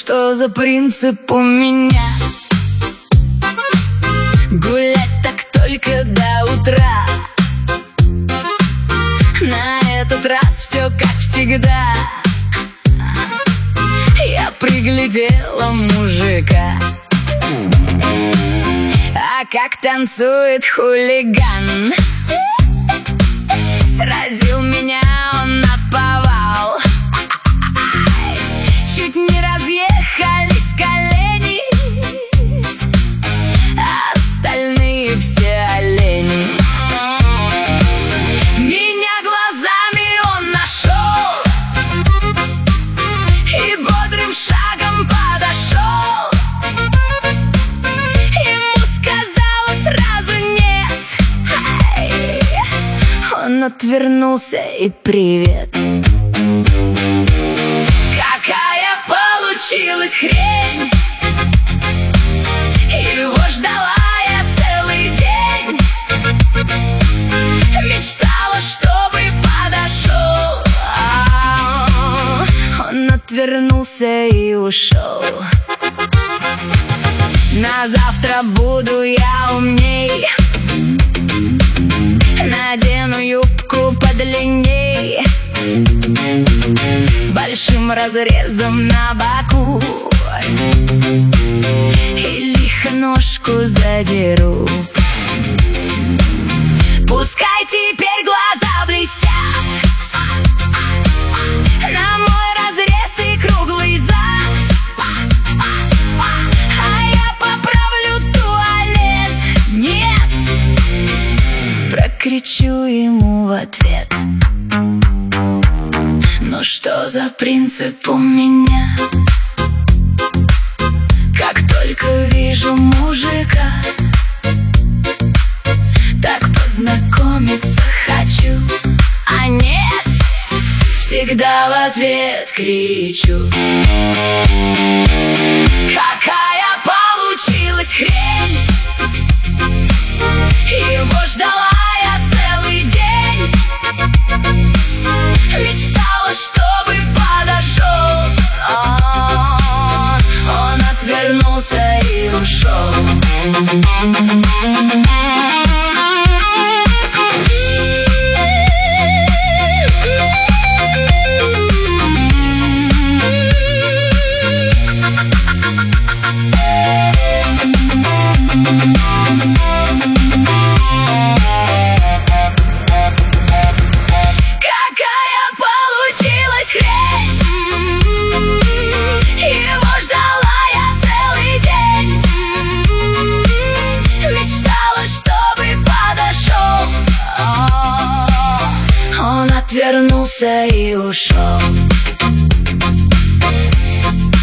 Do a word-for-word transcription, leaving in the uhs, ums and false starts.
что за принцип у меня? Гулять так только до утра. На этот раз все как всегда. Я приглядела мужика, а как танцует хулиган. Сразил меня он наповал. Чуть не разъехались колени, а остальные все олени. Меня глазами он нашел и бодрым шагом подошел. Ему сказала сразу нет. Он отвернулся и привет. Какая получилась хрень! Его ждала я целый день. Мечтала, чтобы подошел. А он отвернулся и ушел. На завтра буду я умней. Надену юбку подлинней, с большим разрезом на боку, и лихо ножку задеру. Пускай теперь глаза блестят на мой разрез и круглый зад, а я поправлю туалет. Нет! Прокричу ему в ответ. Ну что за принцип у меня? Как только вижу мужика, так познакомиться хочу. А нет, всегда в ответ кричу. Какая получилась хрень! Его ждала я целый день. Мечтала, чтобы подошел. А он отвернулся и ушел. Отвернулся и ушел.